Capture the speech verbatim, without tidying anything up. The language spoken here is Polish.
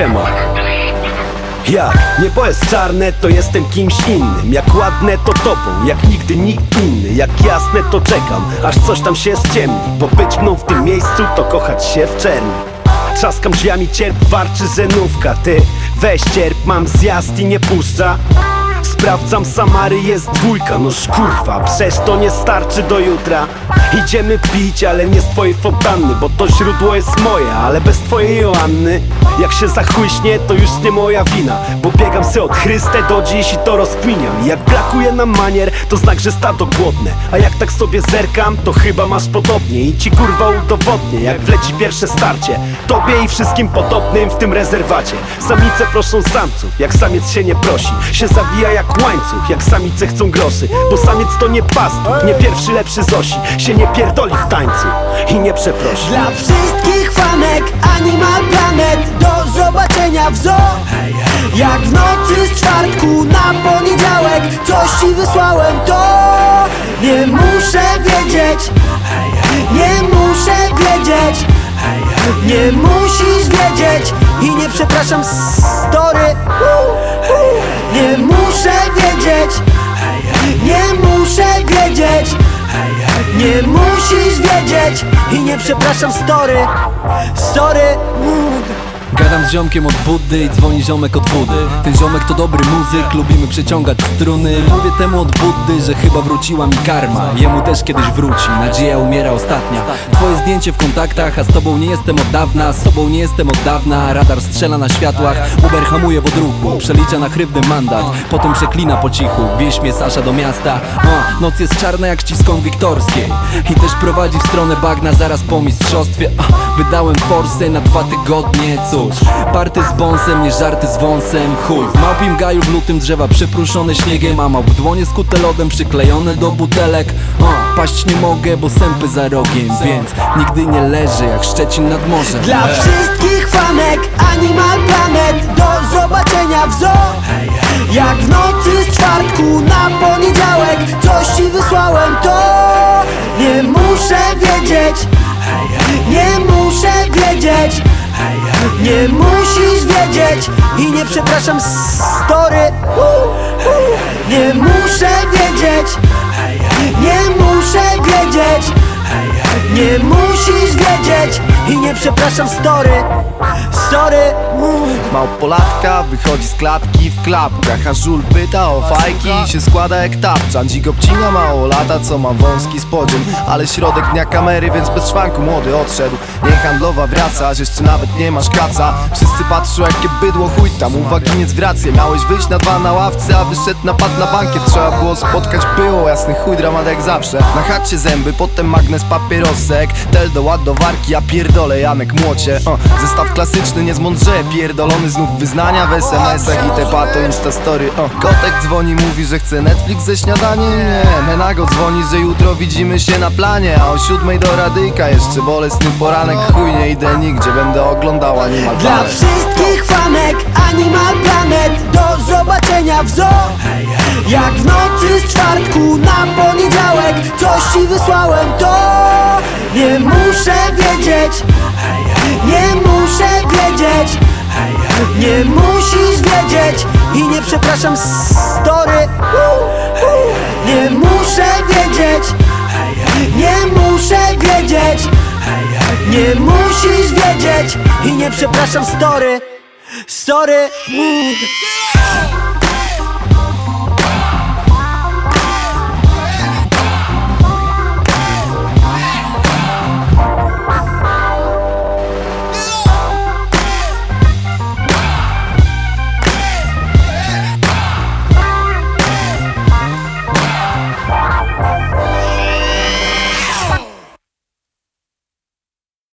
siema. Jak niebo jest czarne, to jestem kimś innym. Jak ładne, to tobą, jak nigdy nikt inny. Jak jasne, to czekam, aż coś tam się ściemni. Bo być mną w tym miejscu, to kochać się w czerni. Trzaskam drzwiami, cierp, warczy zenówka. Ty weź cierp, mam zjazd i nie puszcza. Sprawdzam Samary, jest dwójka, no kurwa, przecież to nie starczy do jutra. Idziemy pić, ale nie z twojej fontanny, bo to źródło jest moje, ale bez twojej Joanny. Jak się zachłyśnie, to już nie moja wina, bo biegam se od Chryste do dziś i to rozkminiam. I jak brakuje nam manier, to znak, że stado głodne. A jak tak sobie zerkam, to chyba masz podobnie. I ci kurwa udowodnię, jak wleci pierwsze starcie tobie i wszystkim podobnym w tym rezerwacie. Samice proszą samców, jak samiec się nie prosi. Się zawija jak łańcuch, jak samice chcą groszy. Bo samiec to nie pastuch, nie pierwszy lepszy z osi. Się nie pierdoli w tańcu i nie przeprosi. Dla wszystkich fanek Animal Planet, do zobaczenia w zoo. Jak w nocy z czwartku na poniedziałek coś ci wysłałem, to nie muszę wiedzieć, nie muszę wiedzieć, nie musisz wiedzieć i nie przepraszam story. Nie muszę wiedzieć, nie muszę wiedzieć, nie musisz wiedzieć i nie przepraszam story. Sorry. Gadam z ziomkiem od Buddy i dzwoni ziomek od Budy. Ten ziomek to dobry muzyk, lubimy przeciągać struny. Mówię temu od Buddy, że chyba wróciła mi karma. Jemu też kiedyś wróci, nadzieja umiera ostatnia. Twoje zdjęcie w kontaktach, a z tobą nie jestem od dawna. Z sobą nie jestem od dawna, radar strzela na światłach. Uber hamuje w odruchu, przelicza na chrywny mandat. Potem przeklina po cichu, wieś mnie Sasza do miasta. A, noc jest czarna jak ściską wiktorskiej i też prowadzi w stronę bagna zaraz po mistrzostwie. A, wydałem forsę na dwa tygodnie, co? Party z bąsem, nie żarty z wąsem. Chuj, w małpim gaju w lutym drzewa przypruszone śniegiem, a małp dłonie skute lodem przyklejone do butelek. O, paść nie mogę, bo sępy za rogiem, więc nigdy nie leżę jak Szczecin nad morzem. Dla wszystkich fanek Animal Planet, do zobaczenia w zoo. Jak w nocy z czwartku na poniedziałek coś ci wysłałem, to nie muszę wiedzieć, nie muszę wiedzieć, nie musisz wiedzieć i nie przepraszam story. Nie muszę wiedzieć, nie muszę wiedzieć, nie musisz wiedzieć i nie przepraszam story. Sorry. Małpolatka wychodzi z klatki w klapkach, a żul pyta o fajki i się składa jak tapczan. Dzik obcina mało lata, co ma wąski spodzień, ale środek dnia kamery, więc bez szwanku młody odszedł. Nie handlowa wracasz, jeszcze nawet nie masz kaca. Wszyscy patrzą jakie bydło, chuj tam, uwagi nie zwracaj. Miałeś wyjść na dwa na ławce, a wyszedł napad na bankiet. Trzeba było spotkać było, jasny chuj, dramat jak zawsze. Na chacie zęby, potem magnes, papierosek, tel do ładowarki, a pierdolę Janek młocie. O, zestaw klasyczny, nie zmądrze, pierdolony znów wyznania w es em esach i te pato instastory. O, kotek dzwoni, mówi, że chce Netflix ze śniadaniem. Nie, Menago dzwoni, że jutro widzimy się na planie, a o siódmej do radyjka jeszcze bolesny poranek. Chuj, nie idę nigdzie, będę oglądał Animal Dla Planet. wszystkich fanek Animal Planet, do zobaczenia w zoo. Jak w nocy z czwartku na poniedziałek coś ci wysłałem, to nie muszę wiedzieć, nie muszę wiedzieć, nie musisz wiedzieć i nie przepraszam story. Nie muszę wiedzieć, nie muszę wiedzieć, nie musisz wiedzieć i nie przepraszam story. Sorry.